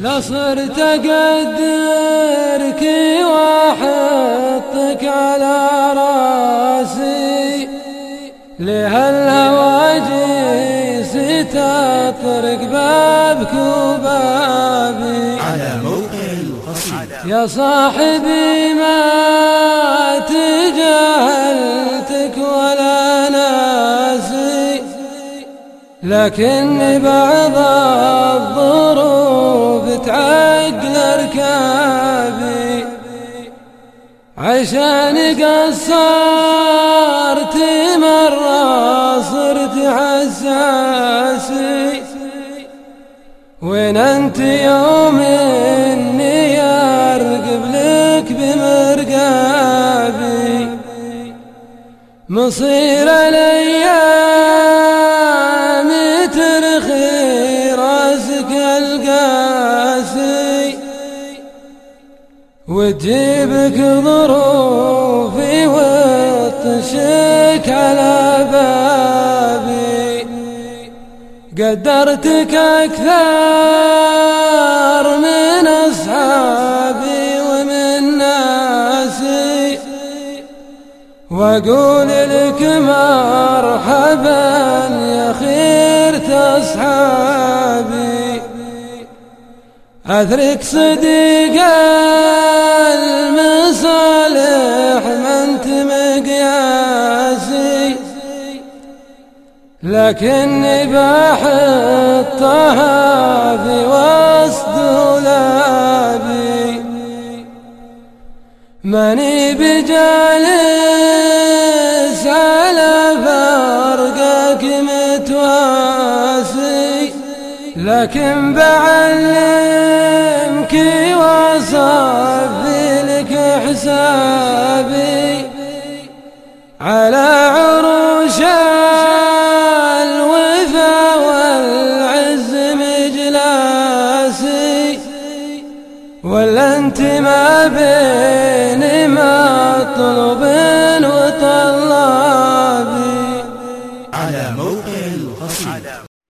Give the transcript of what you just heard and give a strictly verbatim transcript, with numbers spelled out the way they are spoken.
لا صرت أقدرك وأحطك على راسي، لهالهواجس تطرق بابك وبابي. على موقع القصيد. يا صاحبي ما تجاهلتك ولا ناسي، لكن بعض الظروف تعقل ركابي، عشان قصرت مرة صرت حساسي، وين انت يوم اني ارقب لك بمرقابي، مصير الايام ترخي راسك القاسي، وتجيبك ظروفي وتشك على بابي. قدرتك أكثر من أصحابي ومن ناسي، وأقول لك مرحبا يا خيرة أصحابي. أثرك صديق المصالح ما انت مقياسي، لكني بحطها في وسط دولابي، ماني بجالس على فرقك متواسي، لكن بعلمك وصفي لك حسابي، على عروش الوفا والعز مجلاسي، ولا انت ما بين مطلوب